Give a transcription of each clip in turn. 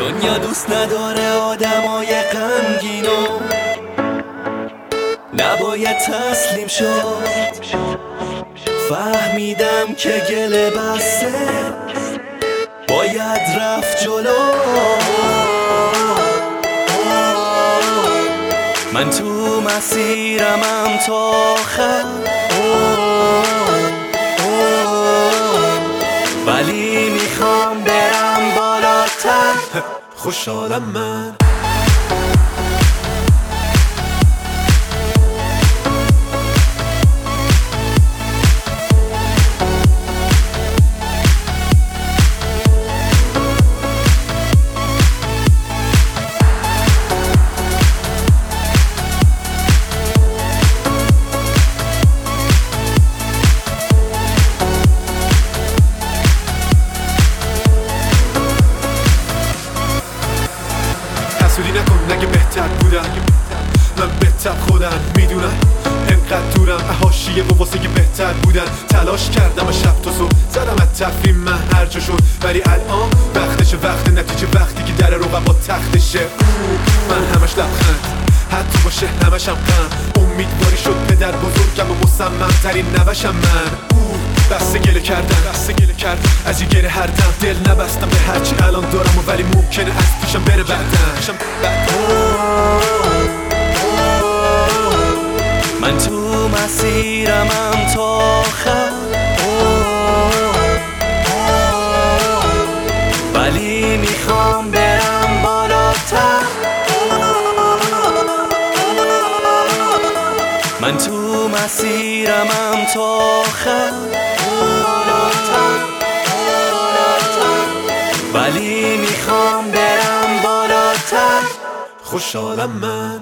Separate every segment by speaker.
Speaker 1: دنیا دوست نداره آدمای غمگینو، نباید تسلیم شد. فهمیدم که گله بسته باید رفت جلو. من تو مسیرمم تا آخر، ولی میخوام برم بالاتر. خوشحالم من حسودی نکن نگه بهتر بودم، من بهتر خودم میدونم. انقدر دورم حاشیه و واسه بهتر بودن تلاش کردم و شب تا صبح زدم از تفریم من هر جا شد، ولی الان وقتشه، وقت نتیجه وقتی که در رقبا تختشه. من همش لبخند حتی باشه همشم غم، امیدواری شد پدر بزرگم و مصمم ترین نوشم من. بسته گله کردن از یه گره هر دم، دل نبستم به هرچی الان دارم و ولی ممکنه از پیشم بره بعدم. من تو مسیرمم تا آخر، ولی میخوام برم بالاتر. من تو مسیرمم تا آخر، ولی میخوام برم بالاتر. خوشحالم من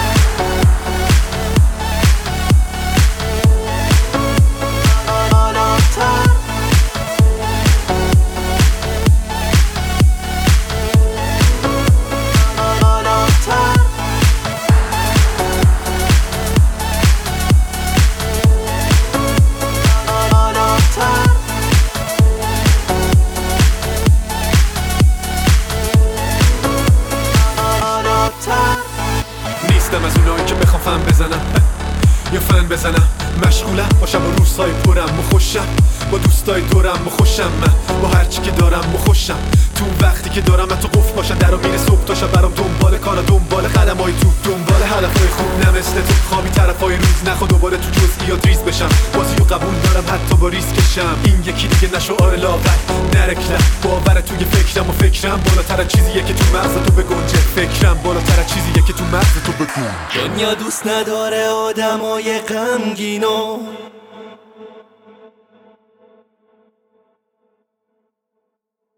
Speaker 1: نیستم از اونایی که بخوام فن بزنم یا فن بزنم. مشغولم باشم و روزهای پرم و خوشم، با دوستای دورم و خوشم، من با هرچی که دارم و خوشم. تو وقتی که دارم من تو قفل باشم درو میره صبح تا شب، برام دنبال کارا، دنبال قدمای تو، دنبال هدفای خوب، نه مثل تو خوابی طرفای روز. نخوا دوباره تو جزئیات ریز بشم، بازیو قبول دارم حتی با ریسکشم. این یکی دیگه نشو آره لاغر نرکلم، باور توی فکرم و فکرم بالاتر از چیزیه که تو مغز تو بگنجه. فکرم بالاتر از چیزیه که تو مغز تو بگنجه. دنیا دوست نداره آدمای غمگینو،